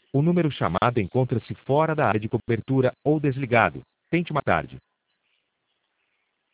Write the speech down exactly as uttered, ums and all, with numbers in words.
O número chamado encontra-se fora da área de cobertura ou desligado. Tente mais tarde.